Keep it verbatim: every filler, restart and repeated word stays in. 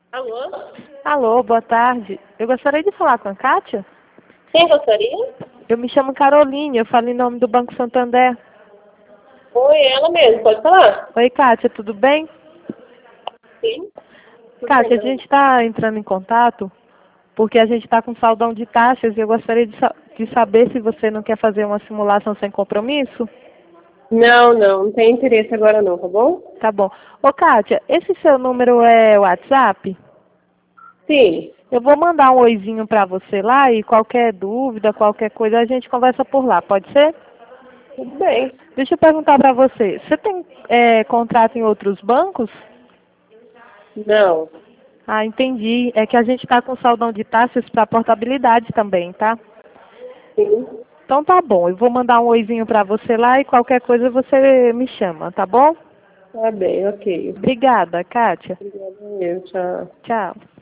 Alô? Alô, boa tarde. Eu gostaria de falar com a Kátia. Quem gostaria? Eu me chamo Caroline, eu falo em nome do Banco Santander. Oi, ela mesmo, pode falar? Oi, Kátia, tudo bem? Sim. Tudo bem, Kátia, a Carol? gente está entrando em contato porque a gente está com saldão de taxas e eu gostaria de, sa- de saber se você não quer fazer uma simulação sem compromisso. Não, não, não tem interesse agora não, tá bom? Tá bom. Ô, Kátia, esse seu número é WhatsApp? Sim. Eu vou mandar um oizinho para você lá e qualquer dúvida, qualquer coisa, a gente conversa por lá, pode ser? Tudo bem. Deixa eu perguntar para você, você tem é, contrato em outros bancos? Não. Ah, entendi. É que a gente está com saldão de taxas para portabilidade também, tá? Sim. Então tá bom, eu vou mandar um oizinho para você lá e qualquer coisa você me chama, tá bom? Tá bem, ok. Obrigada, Kátia. Obrigada, eu, tchau. Tchau.